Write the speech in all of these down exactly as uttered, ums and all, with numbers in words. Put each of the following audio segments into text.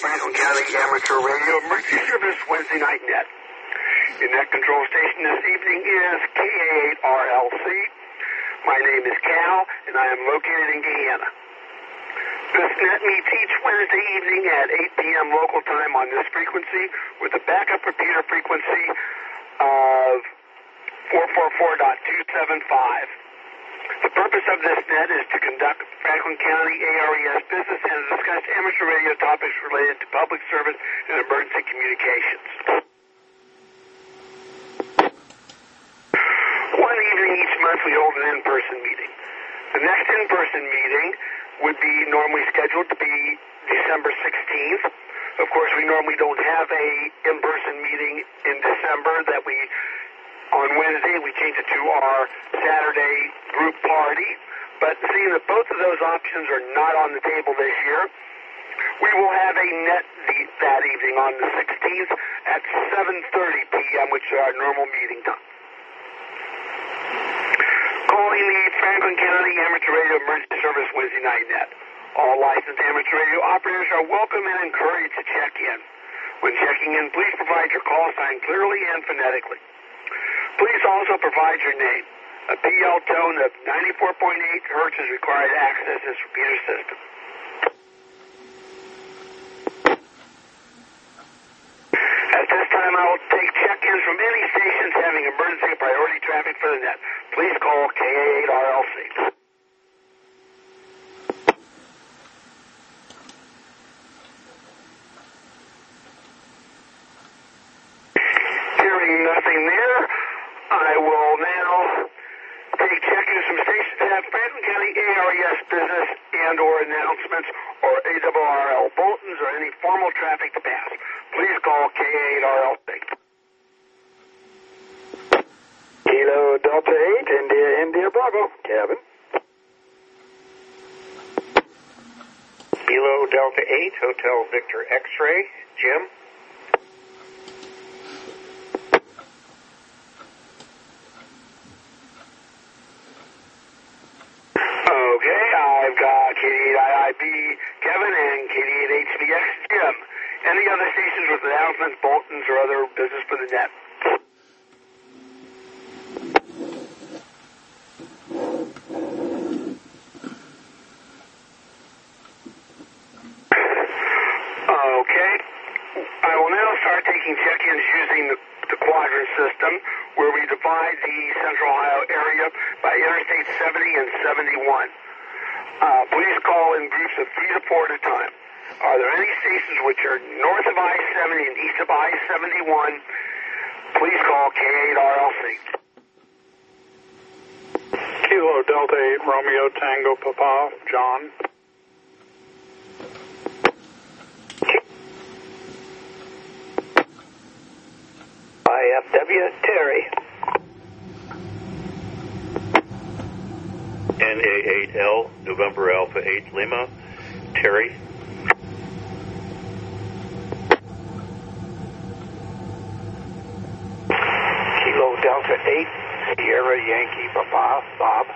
Franklin County Amateur Radio Emergency Service Wednesday Night Net. Your net control station this evening is K A eight R L C. My name is Cal, and I am located in Guyana. This net meets each Wednesday evening at eight p.m. local time on this frequency with a backup repeater frequency of four forty-four point two seven five. The purpose of this net is to conduct Franklin County A R E S business and to discuss amateur radio topics related to public service and emergency communications. One evening each month we hold an in-person meeting. The next in-person meeting would be normally scheduled to be December sixteenth. Of course, we normally don't have a in-person meeting in December that we, on Wednesday, we change it to our Saturday group party. But seeing that both of those options are not on the table this year, we will have a net that evening on the sixteenth at seven thirty p.m., which is our normal meeting time. Calling the Franklin County Amateur Radio Emergency Service Wednesday Night Net. All licensed amateur radio operators are welcome and encouraged to check in. When checking in, please provide your call sign clearly and phonetically. Please also provide your name. A P L tone of ninety-four point eight hertz is required to access this repeater system. At this time, I will take check-ins from any stations having emergency priority traffic for the net. Please call K A eight R L C. Hearing nothing there, I will now take check-ins from stations that have Franklin County A R E S business and or announcements or A R R L bulletins or any formal traffic to pass. Please call K A eight R L C. Kilo Delta eight, India, India, Bravo. Kevin. Kilo Delta eight, Hotel Victor X-Ray. Jim. Okay, I've got K D eight I I B Kevin and K D eight H B X Jim. Any other stations with announcements, bulletins, or other business for the net? Okay. I will now start taking check-ins using the, the quadrant system, where we divide the Central Ohio area by Interstate seventy and seventy-one. Uh, please call in groups of three to four at a time. Are there any stations which are north of I seventy and east of I seventy-one? Please call K eight R L C. Kilo Delta eight, Romeo Tango Papa, John. I F W, Terry. N A eight L, November Alpha eight, Lima. Terry. Kilo Delta eight, Sierra Yankee Papa, Bob.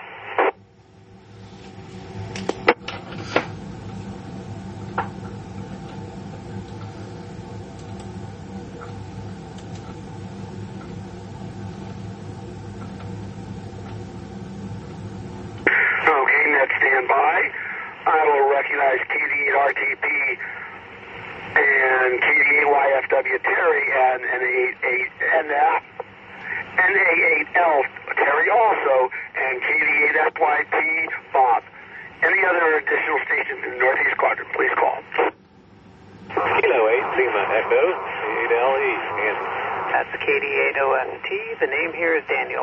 Okay, net stand by. I will recognize K D eight R T P and K D eight Y F W Terry and N A eight and uh, N A eight L Terry also and K D eight F Y T Bob. Any other additional stations in the Northeast Quadrant, please call. Kilo eight, Lima Echo, eight L E, Kansas. That's K D eight O S T. The name here is Daniel.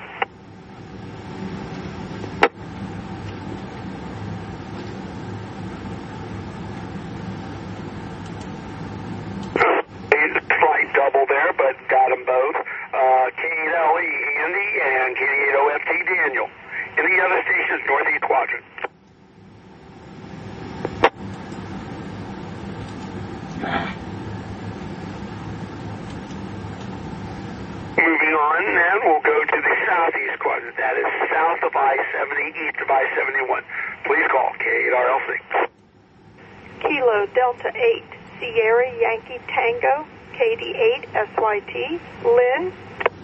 Slight double there, but got them both. Uh, K eight L E Andy and K eight O F T Daniel. Any other stations Northeast Quadrant? Moving on, then we'll go to the Southeast Quadrant. That is south of I seventy, east of I seventy-one. Please call K eight R L C. Kilo Delta eight, Sierra Yankee Tango, K D eight S Y T, Lynn.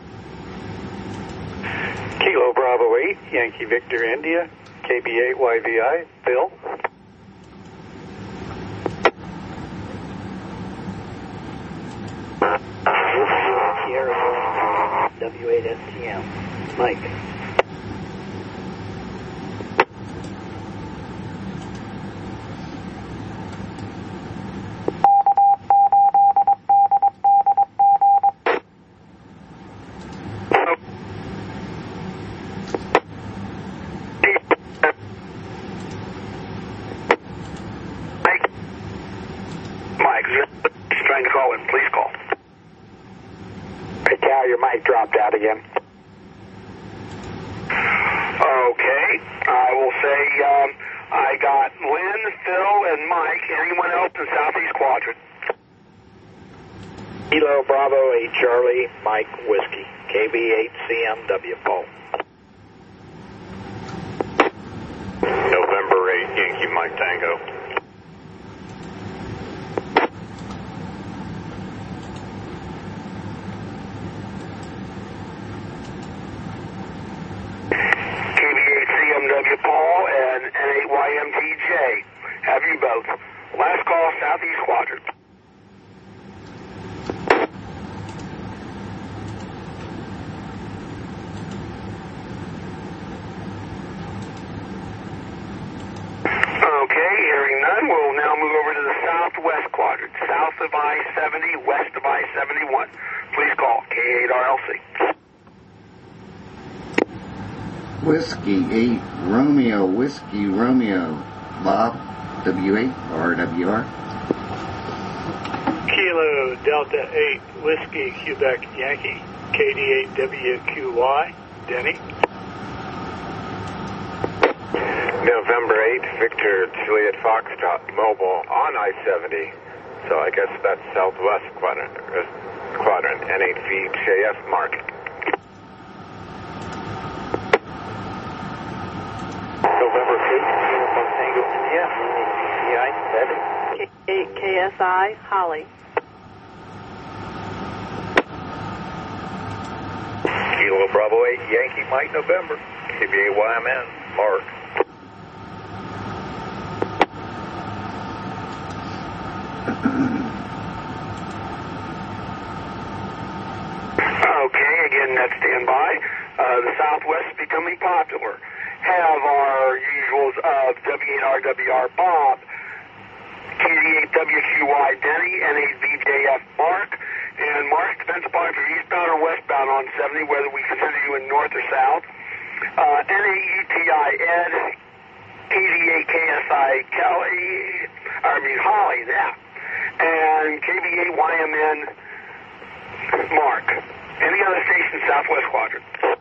Kilo Bravo eight, Yankee Victor India, K B eight Y V I, Bill. Sierra W eight S T M, Mike. Dropped out again. Okay, I will say um, I got Lynn, Phil, and Mike. Anyone else in Southeast Quadrant? Kilo Bravo eight Charlie, Mike Whiskey, K B eight C M W Paul. November eight Yankee Mike Tango. W Paul and N eight Y M T J. Have you both? Last call, Southeast Quadrant. Okay, hearing none, we'll now move over to the Southwest Quadrant. South of I seventy, west of I seventy-one. Please call K eight R L C. Whiskey eight Romeo, Whiskey Romeo, Bob, W eight R W R. Kilo Delta eight Whiskey Quebec Yankee, K D eight W Q Y, Denny. November eighth Victor Juliet Foxtrot Mobile on I seventy. So I guess that's Southwest Quadrant, uh, quadrant N eight V J F Mark. November fifth, Uniform Tango India, C I seven. K S I, Holly. Kilo Bravo eight, Yankee Mike November, K B A Y M N, Mark. Okay, again, that's standby. Uh, the Southwest is becoming popular. Have our usuals of W eight R W R Bob, K D eight W Q Y Denny, N eight V J F Mark, and Mark, depends upon if you're eastbound or westbound on seventy, whether we consider you in north or south. Uh, N eight U T I Ed, K D eight K S I Kelly, I mean Holly, yeah, and K B eight Y M N Mark. Any other stations Southwest Quadrant?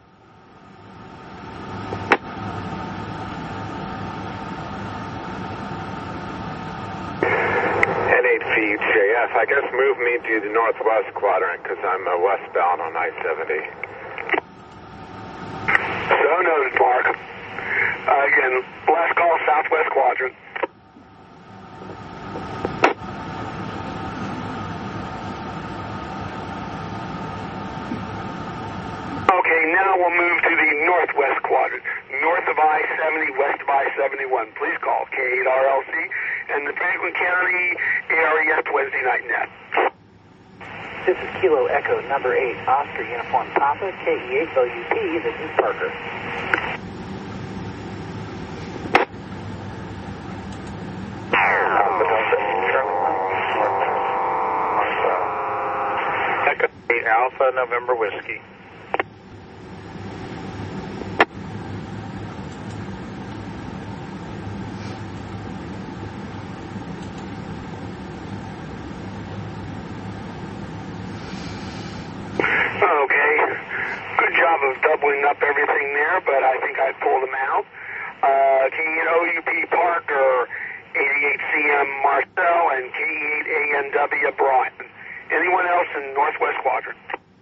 N eight V J F, I guess move me to the Northwest Quadrant because I'm uh, westbound on I seventy. So noted, Mark. Uh, again, last call, Southwest Quadrant. Okay, now we'll move to the Northwest Quadrant. North of I seventy, west of I seventy-one. Please call K eight R L C and the Franklin County area Wednesday night net. This is Kilo Echo number eight, Oscar Uniform Papa, K E eight W P, this is Parker. Echo eight Alpha November Whiskey. Okay, good job of doubling up everything there, but I think I pulled them out. Uh, K eight O U P Parker, eighty-eight C M Marcel, and K eight A N W Brian. Anyone else in Northwest Quadrant?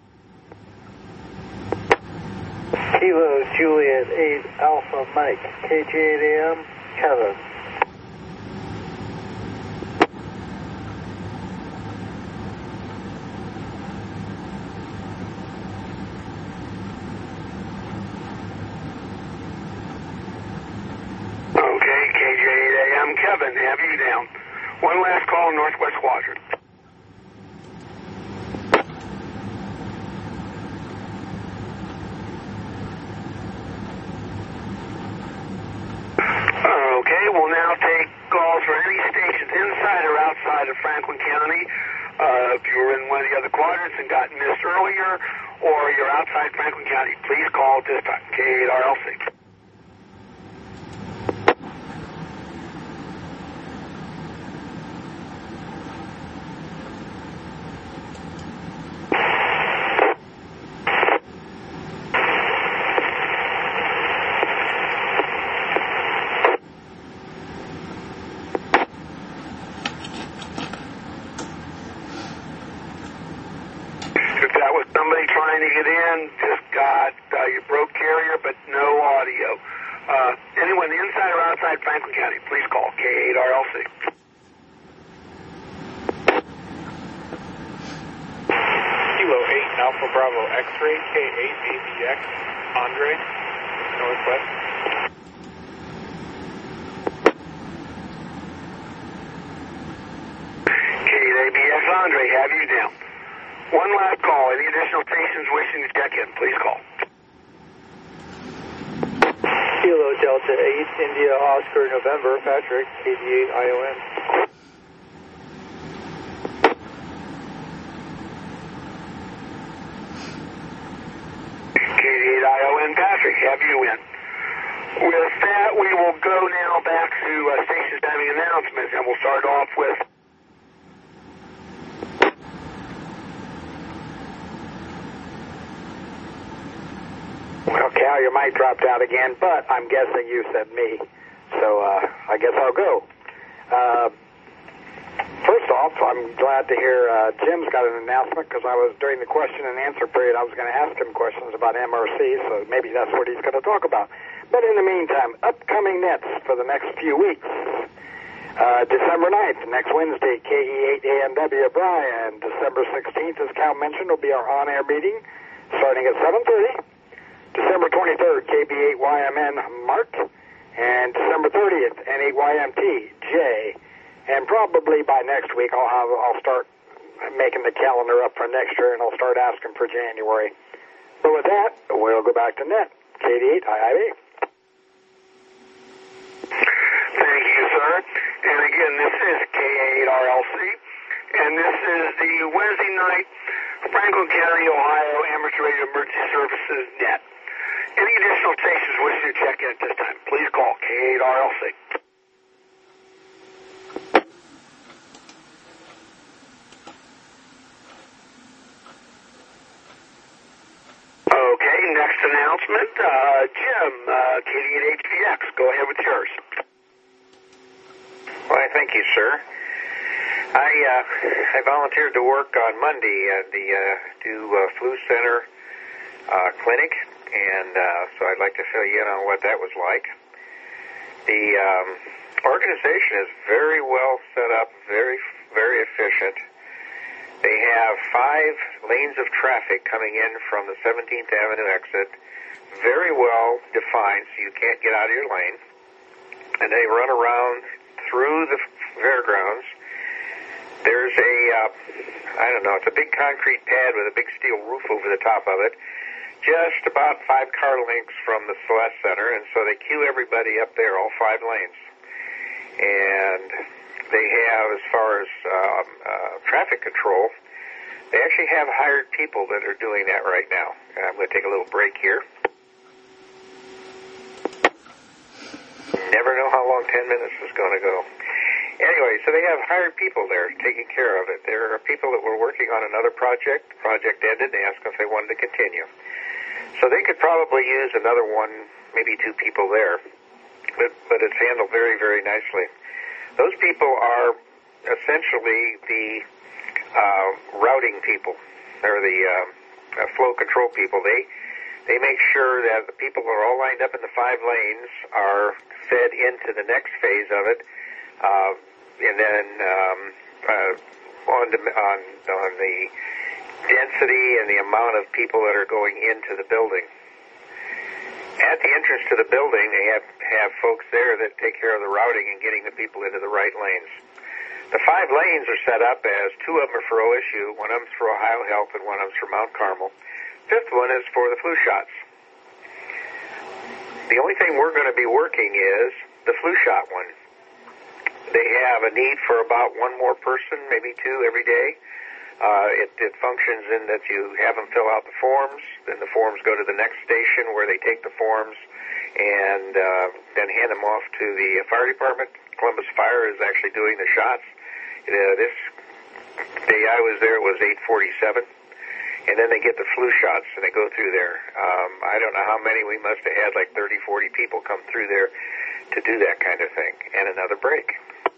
Kilo Juliet eight Alpha Mike, K G eight A M, Kevin. have you down. One last call, Northwest Quadrant. Okay, we'll now take calls for any stations inside or outside of Franklin County. Uh, if you were in one of the other quadrants and got missed earlier, or you're outside Franklin County, please call at this time, K eight R L C. To get in, just got uh, you broke carrier, but no audio. Uh, anyone inside or outside Franklin County, please call K eight R L C. Kilo eight Alpha Bravo X-ray K eight A B X Andre Northwest. K eight A B X Andre, have you down. One last call. Any additional stations wishing to check in, please call. Kilo Delta eight, India Oscar November, Patrick, K D eight I O N. K D eight I O N, Patrick, have you in. With that, we will go now back to uh, stations having announcements, and we'll start off with... Well, Cal, your mic dropped out again, but I'm guessing you said me, so uh, I guess I'll go. Uh, first off, I'm glad to hear uh, Jim's got an announcement, because I was, during the question and answer period, I was going to ask him questions about M R C, so maybe that's what he's going to talk about. But in the meantime, upcoming nets for the next few weeks. Uh, December ninth, next Wednesday, K E eight A M W Bryan. December sixteenth, as Cal mentioned, will be our on-air meeting, starting at seven thirty. December twenty-third, K B eight Y M N Mark, and December thirtieth, N eight Y M T J. And probably by next week, I'll have I'll start making the calendar up for next year, and I'll start asking for January. But with that, we'll go back to net. K D eight I I B. Thank you, sir. And again, this is K eight R L C, and this is the Wednesday night Franklin County, Ohio Amateur Radio Emergency Services net. Any additional stations wishing to check in at this time, please call K eight R L C. Okay, next announcement, uh, Jim, uh, K D eight H V X, go ahead with yours. Why, thank you, sir. I uh, I volunteered to work on Monday at the uh, do uh, flu center uh, clinic, and uh, so I'd like to fill you in on what that was like. The um, organization is very well set up, very very efficient. They have five lanes of traffic coming in from the seventeenth Avenue exit, very well defined, so you can't get out of your lane. And they run around through the fairgrounds. There's a, uh, I don't know, it's a big concrete pad with a big steel roof over the top of it, just about five car lengths from the Celeste Center, and so they queue everybody up there, all five lanes. And they have, as far as um, uh, traffic control, they actually have hired people that are doing that right now. I'm going to take a little break here. Never know how long ten minutes is going to go. Anyway, so they have hired people there taking care of it. There are people that were working on another project. The project ended. They asked if they wanted to continue. So they could probably use another one, maybe two people there. But, but it's handled very, very nicely. Those people are essentially the uh, routing people, or the uh, uh, flow control people. They they make sure that the people who are all lined up in the five lanes are fed into the next phase of it. Uh, and then um, uh, on, the, on on the density and the amount of people that are going into the building. At the entrance to the building, they have, have folks there that take care of the routing and getting the people into the right lanes. The five lanes are set up as two of them are for O S U, one of them's for Ohio Health, and one of them's for Mount Carmel. Fifth one is for the flu shots. The only thing we're going to be working is the flu shot one. They have a need for about one more person, maybe two every day. Uh, it, it functions in that you have them fill out the forms, then the forms go to the next station where they take the forms and uh, then hand them off to the fire department. Columbus Fire is actually doing the shots. Uh, this day I was there, it was eight forty-seven. And then they get the flu shots, and they go through there. Um, I don't know how many. We must have had like thirty, forty people come through there to do that kind of thing. And another break.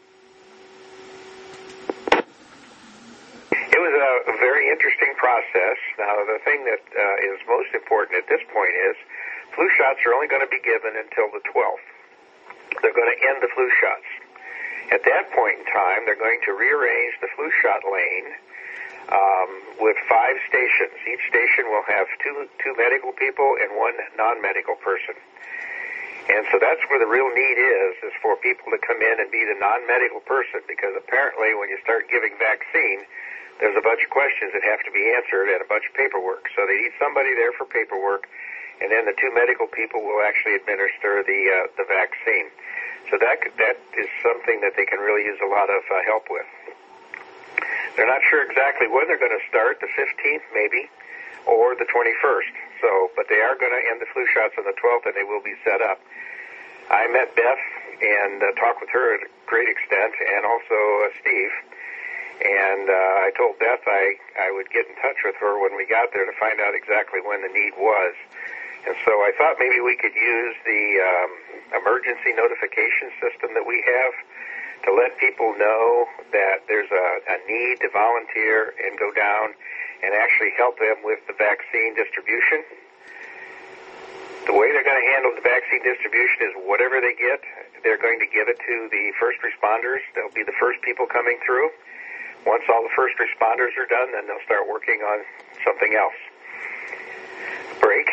It was a, a very interesting process. Now, the thing that uh, is most important at this point is flu shots are only going to be given until the twelfth. They're going to end the flu shots. At that point in time, they're going to rearrange the flu shot lane um, with five stations. Each station will have two, two medical people and one non-medical person. And so that's where the real need is, is for people to come in and be the non-medical person, because apparently when you start giving vaccine, there's a bunch of questions that have to be answered and a bunch of paperwork. So they need somebody there for paperwork, and then the two medical people will actually administer the uh, the vaccine. So that that is something that they can really use a lot of uh, help with. They're not sure exactly when they're going to start, the fifteenth maybe, or the twenty-first. So, but they are going to end the flu shots on the twelfth, and they will be set up. I met Beth and uh, talked with her at a great extent, and also uh, Steve. And uh, I told Beth I, I would get in touch with her when we got there to find out exactly when the need was. And so I thought maybe we could use the um, emergency notification system that we have to let people know that there's a, a need to volunteer and go down and actually help them with the vaccine distribution. The way they're going to handle the vaccine distribution is whatever they get, they're going to give it to the first responders. They'll be the first people coming through. Once all the first responders are done, then they'll start working on something else. Break.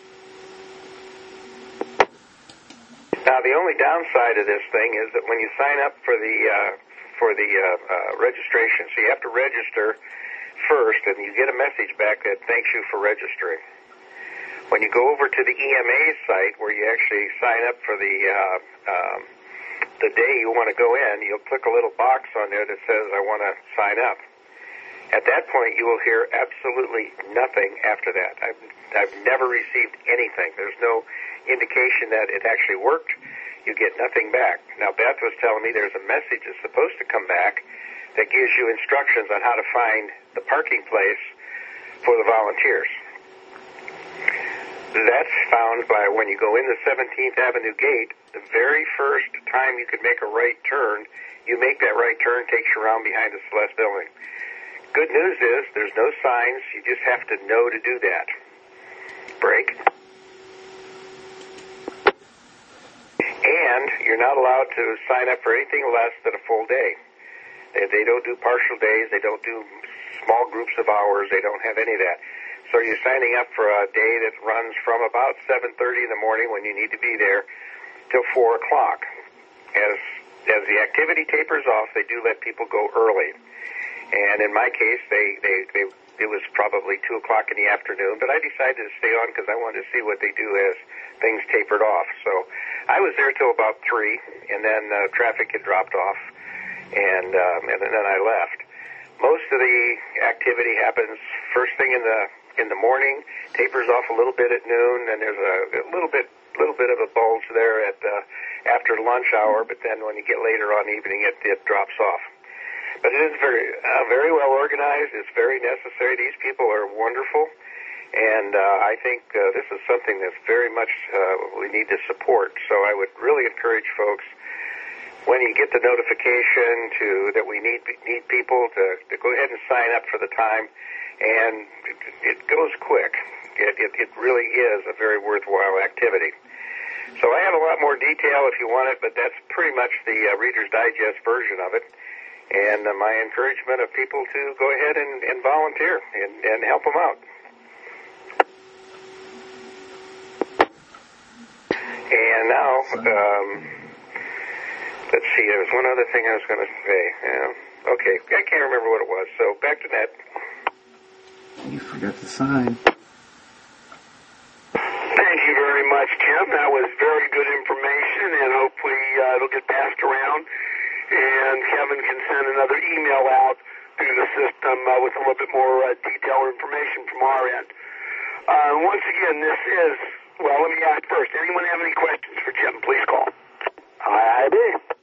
Now, the only downside of this thing is that when you sign up for the uh, for the uh, uh, registration, so you have to register first, and you get a message back that thanks you for registering. When you go over to the E M A site, where you actually sign up for the uh, um, the day you want to go in, you'll click a little box on there that says, I want to sign up. At that point, you will hear absolutely nothing after that. I've, I've never received anything. There's no indication that it actually worked. You get nothing back. Now, Beth was telling me there's a message that's supposed to come back that gives you instructions on how to find the parking place for the volunteers. That's found by when you go in the seventeenth Avenue gate, the very first time you could make a right turn, you make that right turn, takes you around behind the Celeste building. Good news is there's no signs. You just have to know to do that. Break. And you're not allowed to sign up for anything less than a full day. They, they don't do partial days. They don't do small groups of hours. They don't have any of that. So you're signing up for a day that runs from about seven thirty in the morning when you need to be there till four o'clock. As as the activity tapers off, they do let people go early. And in my case, they, they, they it was probably two o'clock in the afternoon, but I decided to stay on because I wanted to see what they do as things tapered off. So I was there till about three, and then uh, traffic had dropped off, and, um, and then I left. Most of the activity happens first thing in the in the morning, tapers off a little bit at noon, and there's a, a little bit little bit of a bulge there at uh, after lunch hour, but then when you get later on evening, it, it drops off. But it is very uh, very well organized. It's very necessary. These people are wonderful, and uh, I think uh, this is something that's very much uh, we need to support. So I would really encourage folks, when you get the notification to that we need need people to, to go ahead and sign up for the time, and it, it goes quick. It, it, it really is a very worthwhile activity. So I have a lot more detail if you want it, but that's pretty much the uh, Reader's Digest version of it. And uh, my encouragement of people to go ahead and, and volunteer and, and help them out. And now, um, let's see, there was one other thing I was going to say. Yeah. Okay, I can't remember what it was, so back to that. You forgot to sign. Thank you very much, Tim. That was very good information, and hopefully uh, it'll get passed around, and Kevin can send another email out through the system uh, with a little bit more uh, detailed information from our end. Uh, once again, this is, well, let me ask first, anyone have any questions for Jim? Please call. I do.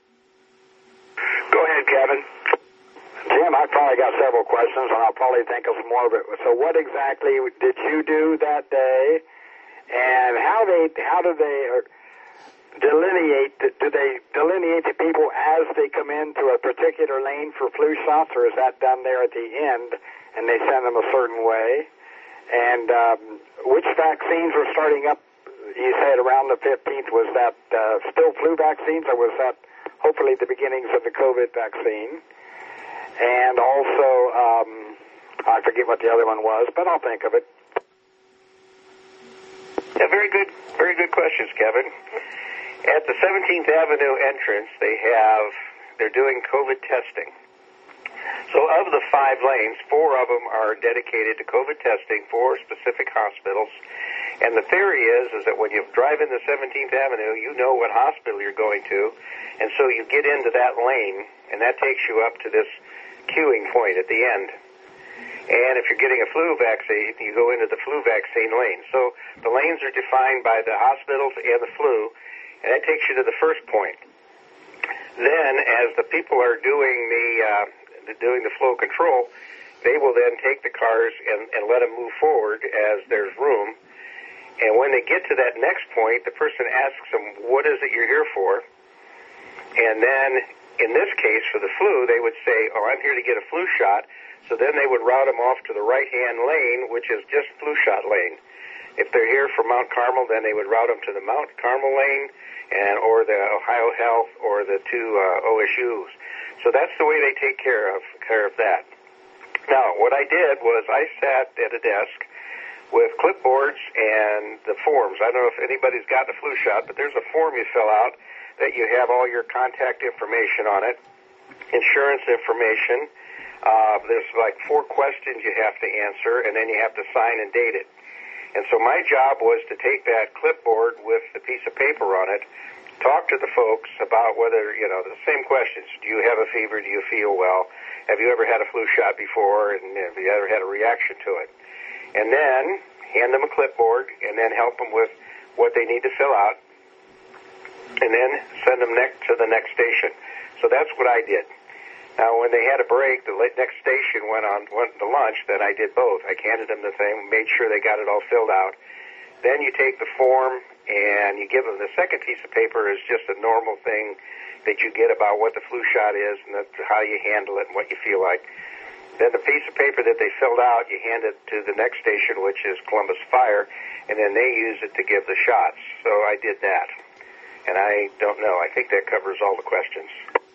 Go ahead, Kevin. Jim, I probably got several questions, and I'll probably think of some more. But so, what exactly did you do that day, and how they how do they delineate? Do they delineate the people as they come into a particular lane for flu shots, or is that done there at the end, and they send them a certain way? And um, which vaccines were starting up? You said around the fifteenth. Was that uh, still flu vaccines, or was that hopefully the beginnings of the COVID vaccine? And also, um, I forget what the other one was, but I'll think of it. Yeah, very good, very good questions, Kevin. At the seventeenth Avenue entrance, they have, they're doing COVID testing. So of the five lanes, four of them are dedicated to COVID testing for specific hospitals. And the theory is, is that when you drive into seventeenth Avenue, you know what hospital you're going to, and so you get into that lane, and that takes you up to this queuing point at the end. And if you're getting a flu vaccine, you go into the flu vaccine lane. So the lanes are defined by the hospitals and the flu, and that takes you to the first point. Then, as the people are doing the uh, doing the flow control, they will then take the cars and, and let them move forward as there's room. And when they get to that next point, the person asks them, "What is it you're here for?" And then, in this case, for the flu, they would say, "Oh, I'm here to get a flu shot." So then they would route them off to the right-hand lane, which is just flu shot lane. If they're here for Mount Carmel, then they would route them to the Mount Carmel lane, and or the Ohio Health, or the two uh, O S Us. So that's the way they take care of care of that. Now, what I did was I sat at a desk with clipboards and the forms. I don't know if anybody's got the flu shot, but there's a form you fill out that you have all your contact information on it, insurance information. Uh, there's like four questions you have to answer, and then you have to sign and date it. And so my job was to take that clipboard with the piece of paper on it, talk to the folks about whether, you know, the same questions. Do you have a fever? Do you feel well? Have you ever had a flu shot before? And have you ever had a reaction to it? And then hand them a clipboard, and then help them with what they need to fill out, and then send them next to the next station. So that's what I did. Now, when they had a break, the next station went on went to lunch, then I did both. I handed them the thing, made sure they got it all filled out. Then you take the form, and you give them the second piece of paper is just a normal thing that you get about what the flu shot is and the, how you handle it and what you feel like. Then the piece of paper that they filled out, you hand it to the next station, which is Columbus Fire, and then they use it to give the shots. So I did that. And I don't know. I think that covers all the questions.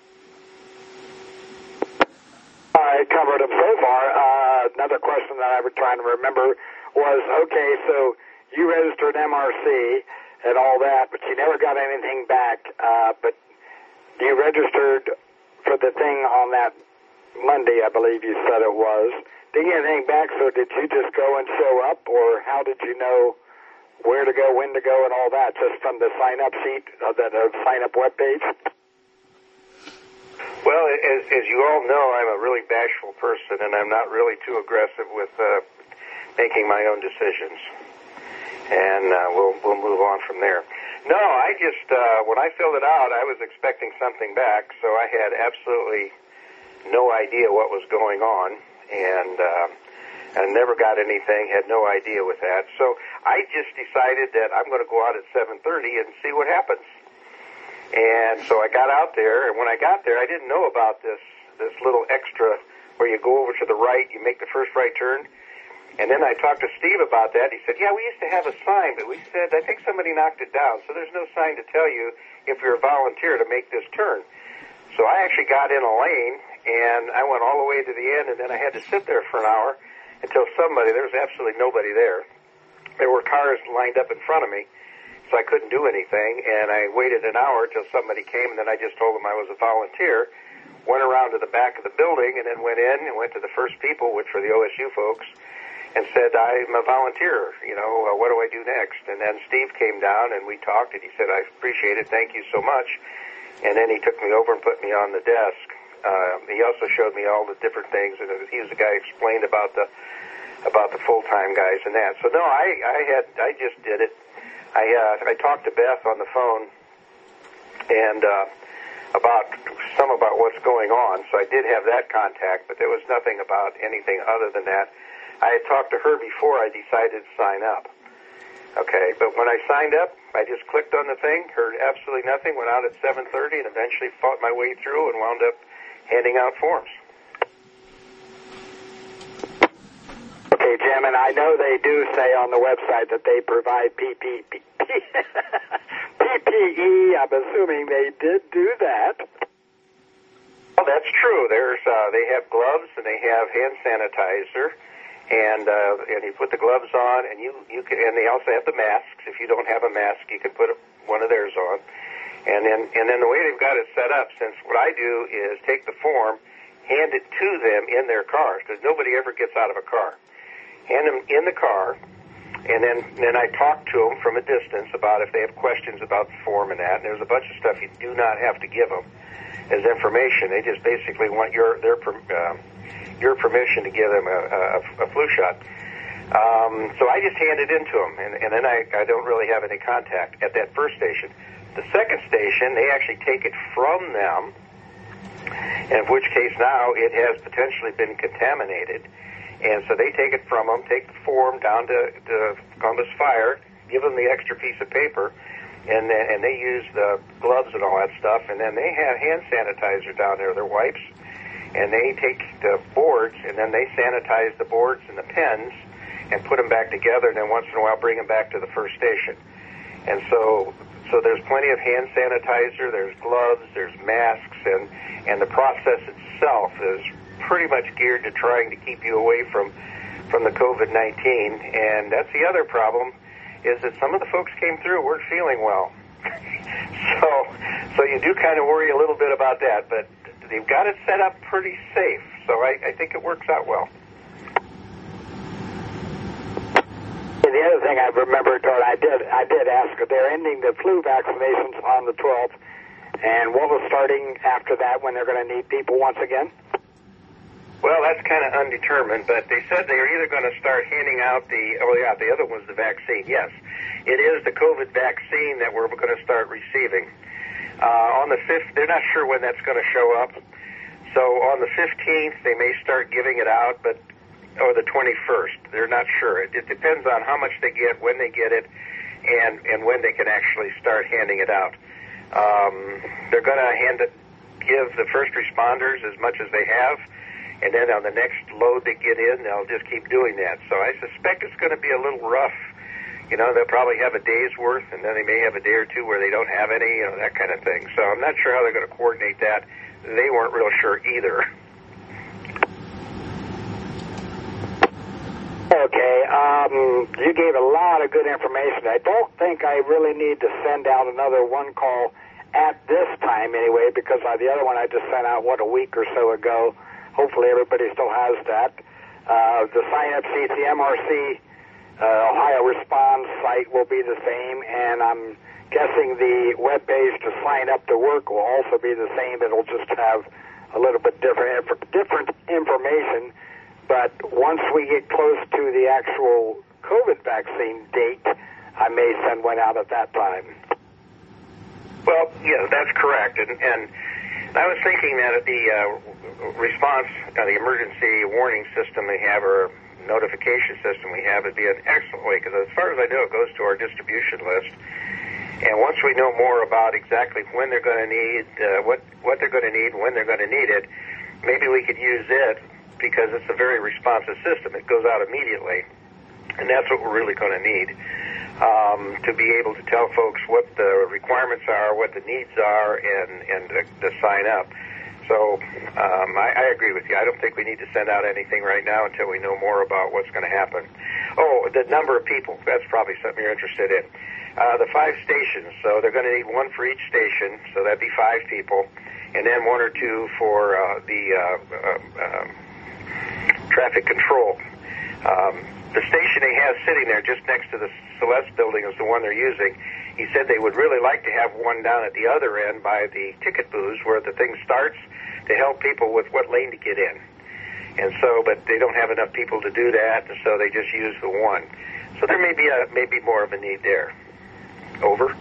I covered them so far. Uh, another question that I was trying to remember was, okay, so you registered M R C and all that, but you never got anything back. Uh, but you registered for the thing on that Monday, I believe you said it was. Didn't get anything back, so did you just go and show up, or how did you know where to go, when to go, and all that, just from the sign-up sheet, uh, the uh, sign-up webpage? Well, as, as you all know, I'm a really bashful person, and I'm not really too aggressive with uh, making my own decisions. And uh, we'll we'll move on from there. No, I just, uh, when I filled it out, I was expecting something back, so I had absolutely no idea what was going on, and uh, I never got anything, had no idea with that. So I just decided that I'm going to go out at seven thirty and see what happens. And so I got out there, and when I got there, I didn't know about this this little extra where you go over to the right, you make the first right turn. And then I talked to Steve about that. He said, yeah, we used to have a sign, but we said, I think somebody knocked it down, so there's no sign to tell you if you're a volunteer to make this turn. So I actually got in a lane, and I went all the way to the end, and then I had to sit there for an hour until somebody, there was absolutely nobody there. There were cars lined up in front of me. so I couldn't do anything, and I waited an hour till somebody came, and then I just told them I was a volunteer, went around to the back of the building, and then went in and went to the first people, which were the O S U folks, and said, I'm a volunteer, you know, uh, what do I do next? And then Steve came down, and we talked, and he said, I appreciate it, thank you so much. And then he took me over and put me on the desk. Uh, he also showed me all the different things, and he was the guy who explained about the about the full-time guys and that. So no, I, I had I just did it. I uh, I talked to Beth on the phone, and uh, about some about what's going on. So I did have that contact, but there was nothing about anything other than that. I had talked to her before I decided to sign up. Okay, but when I signed up, I just clicked on the thing, heard absolutely nothing, went out at seven thirty, and eventually fought my way through and wound up handing out forms. Okay, Jim, and I know they do say on the website that they provide P P E. P P E, I'm assuming they did do that. Well, that's true. There's uh, they have gloves and they have hand sanitizer. And uh, and you put the gloves on, and you, you can, and they also have the masks. If you don't have a mask, you can put one of theirs on. And then and then the way they've got it set up, since what I do is take the form, hand it to them in their cars, because nobody ever gets out of a car. Hand them in the car, and then then I talk to them from a distance about if they have questions about the form and that. And there's a bunch of stuff you do not have to give them as information. They just basically want your their uh, your permission to give them a, a, a flu shot. Um, so I just hand it in to them, and, and then I, I don't really have any contact at that first station. The second station, they actually take it from them, in which case now it has potentially been contaminated. And so they take it from them, take the form down to, to Columbus Fire, give them the extra piece of paper, and then, and they use the gloves and all that stuff, and then they have hand sanitizer down there, their wipes. And they take the boards, and then they sanitize the boards and the pens and put them back together, and then once in a while bring them back to the first station. And so so there's plenty of hand sanitizer, there's gloves, there's masks, and, and the process itself is pretty much geared to trying to keep you away from, from the COVID nineteen. And that's the other problem, is that some of the folks came through weren't feeling well. so so you do kind of worry a little bit about that, but they've got it set up pretty safe, so I, I think it works out well. And the other thing I remember, Todd, I did I did ask, they're ending the flu vaccinations on the twelfth, and what was starting after that when they're going to need people once again? Well, that's kind of undetermined, but they said they're either going to start handing out the, oh yeah, the other one's the vaccine. Yes, it is the COVID vaccine that we're going to start receiving. Uh, on the fifth, they're not sure when that's going to show up. So on the fifteenth, they may start giving it out, but or the twenty-first, they're not sure. It, it depends on how much they get, when they get it, and and when they can actually start handing it out. Um, they're going to hand it, give the first responders as much as they have, and then on the next load they get in, they'll just keep doing that. So I suspect it's going to be a little rough. You know, they'll probably have a day's worth, and then they may have a day or two where they don't have any, you know, that kind of thing. So I'm not sure how they're going to coordinate that. They weren't real sure either. Okay, um, you gave a lot of good information. I don't think I really need to send out another one call at this time anyway, because uh, the other one I just sent out, what, a week or so ago. Hopefully everybody still has that. Uh, the sign-up C C M R C Uh, Ohio Response site will be the same, and I'm guessing the web page to sign up to work will also be the same. It'll just have a little bit different different information. But once we get close to the actual COVID vaccine date, I may send one out at that time. Well, yeah, that's correct. And, and I was thinking that the uh, response, uh, the emergency warning system they have, or notification system we have, would be an excellent way, because as far as I know, it goes to our distribution list. And once we know more about exactly when they're going to need, uh, what, what they're going to need, when they're going to need it, maybe we could use it, because it's a very responsive system. It goes out immediately, and that's what we're really going to need, um, to be able to tell folks what the requirements are, what the needs are, and, and to, to sign up. So um, I, I agree with you. I don't think we need to send out anything right now until we know more about what's going to happen. Oh, the number of people, that's probably something you're interested in. Uh, the five stations, so they're going to need one for each station, so that'd be five people, and then one or two for uh, the uh, uh, uh, traffic control. Um, the station they have sitting there just next to the Celeste building is the one they're using. He said they would really like to have one down at the other end by the ticket booths where the thing starts to help people with what lane to get in. And so, but they don't have enough people to do that, and so they just use the one. So there may be a, maybe more of a need there. Over.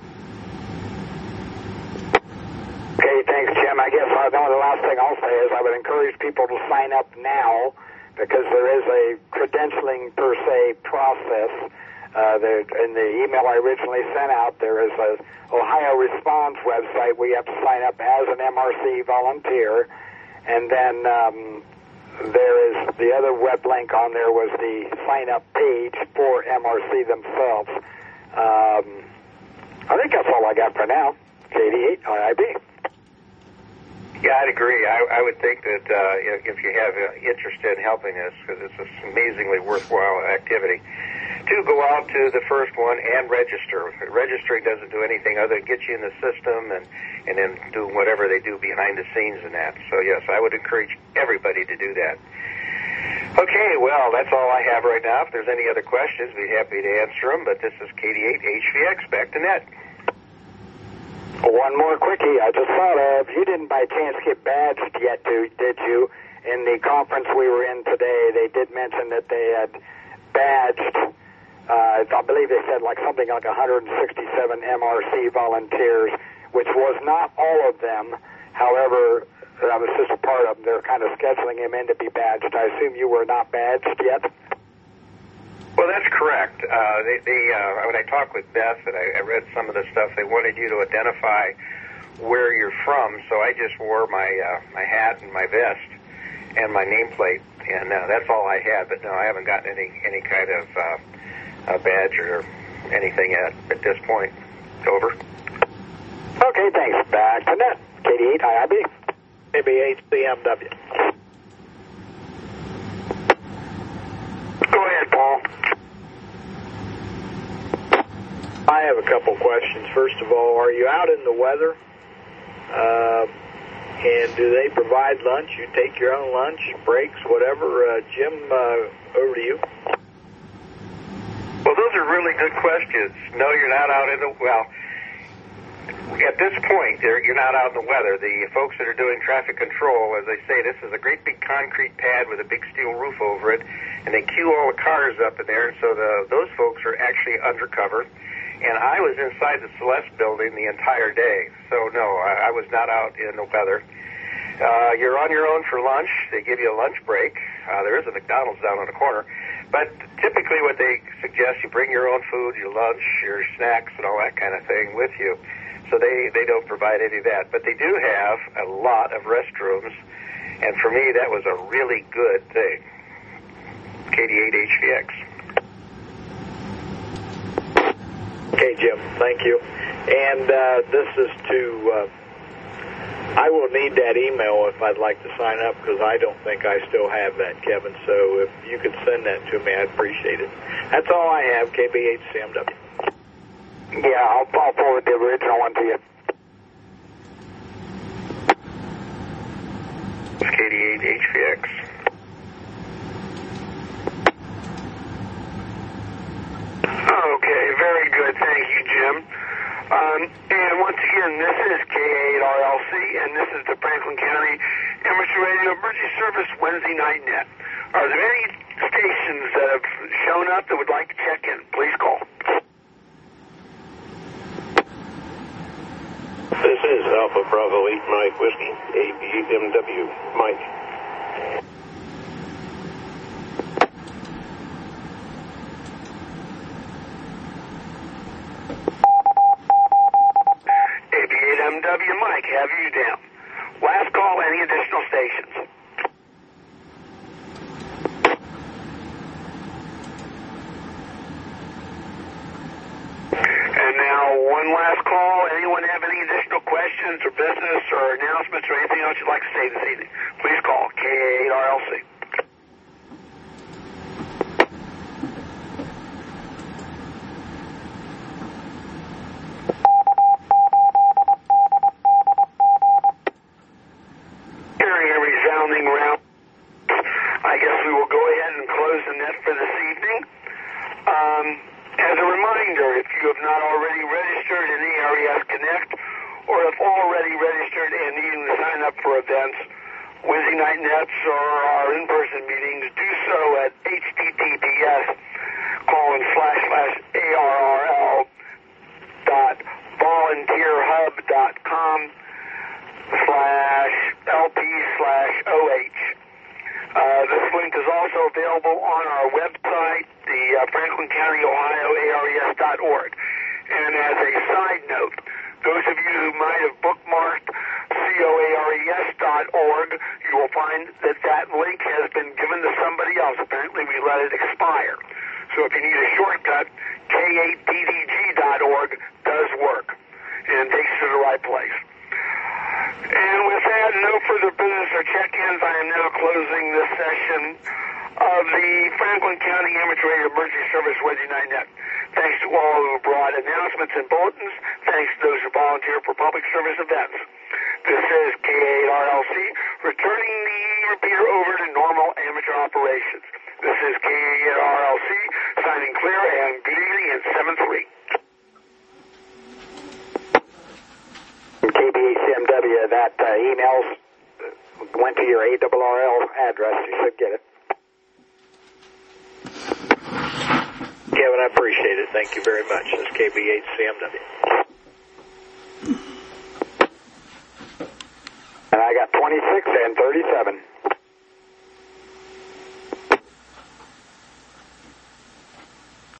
Okay, thanks, Jim. I guess uh, the only last thing I'll say is I would encourage people to sign up now because there is a credentialing per se process. Uh, there, in the email I originally sent out, there is a Ohio Response website where you have to sign up as an M R C volunteer, and then um, there is the other web link on there was the sign-up page for M R C themselves. Um, I think that's all I got for now. K D eight I I B. Yeah, I'd agree. I, I would think that uh, if you have uh, interest in helping us, because it's an amazingly worthwhile activity, to go out to the first one and register. Registering doesn't do anything other than get you in the system and, and then do whatever they do behind the scenes and that. So, yes, I would encourage everybody to do that. Okay, well, that's all I have right now. If there's any other questions, we'd be happy to answer them. But this is K D eight H V X. Back to Ned. One more quickie. I just thought of, you didn't by chance get badged yet, did you? In the conference we were in today, they did mention that they had badged, uh, I believe they said like something like one hundred sixty-seven M R C volunteers, which was not all of them. However, that was just a part of them. They're kind of scheduling him in to be badged. I assume you were not badged yet? Well, that's correct. Uh, they, they, uh, when I talked with Beth and I, I read some of the stuff, they wanted you to identify where you're from, so I just wore my uh, my hat and my vest and my nameplate, and uh, that's all I had. But no, I haven't gotten any any kind of uh, a badge or anything yet at this point. Over. Okay, thanks. Back to net. K D eight I I B. K B H C M W. Go ahead, Paul. I have a couple questions. First of all, are you out in the weather? Uh, and do they provide lunch? You take your own lunch, breaks, whatever. Uh, Jim, uh, over to you. Well, those are really good questions. No, you're not out in the, well, at this point, you're not out in the weather. The folks that are doing traffic control, as they say, this is a great big concrete pad with a big steel roof over it, and they queue all the cars up in there, and so the, those folks are actually undercover. And I was inside the Celeste building the entire day, so no, I, I was not out in the weather. Uh, you're on your own for lunch. They give you a lunch break. Uh, there is a McDonald's down on the corner. But typically what they suggest, you bring your own food, your lunch, your snacks, and all that kind of thing with you. So they, they don't provide any of that. But they do have a lot of restrooms, and for me, that was a really good thing. K D eight H V X. Okay, Jim, thank you. And uh, this is to, uh, I will need that email if I'd like to sign up, because I don't think I still have that, Kevin. So if you could send that to me, I'd appreciate it. That's all I have, K B H C M W. Yeah, I'll, I'll forward the original one to you. K D eight H V X. Okay, very good. Thank you, Jim. Um, and once again, this is K eight R L C, and this is the Franklin County Amateur Radio Emergency Service Wednesday Night Net. Are there any stations that have shown up that would like to check in? Please call. This is Alpha Bravo eight Mike Whiskey, A B M W, Mike. A B eight M W, Mike, have you down. Last call, any additional stations? And now, one last call. Anyone have any additional questions or business or announcements or anything else you'd like to say this evening? Please call K eight R L C. that for this evening. Um, as a reminder, if you have not already registered in A R E S Connect, or if already registered and needing to sign up for events, Wednesday night nets or our in-person meetings, do so at https colon slash slash arrl dot volunteerhub dot com slash lp slash oh. Uh, this link is also available on our website, the uh, Franklin County, Ohio, A R E S dot org. And as a side note, those of you who might have bookmarked coars dot org, you will find that that link has been given to somebody else. Apparently we let it expire. So if you need a shortcut, k eight d d g dot org does work and takes you to the right place. And with that, no further business or check-ins, I am now closing this session of the Franklin County Amateur Radio Emergency Service Wednesday Night Net. Thanks to all who brought announcements and bulletins. Thanks to those who volunteer for public service events. This is K eight R L C, returning the repeater over to normal amateur operations. This is K eight R L C, signing clear, and good evening in seven three. K B H C M W, that uh, emails went to your A R R L address. You should get it. Kevin, I appreciate it. Thank you very much. This is K B H C M W. And I got twenty-six and thirty-seven.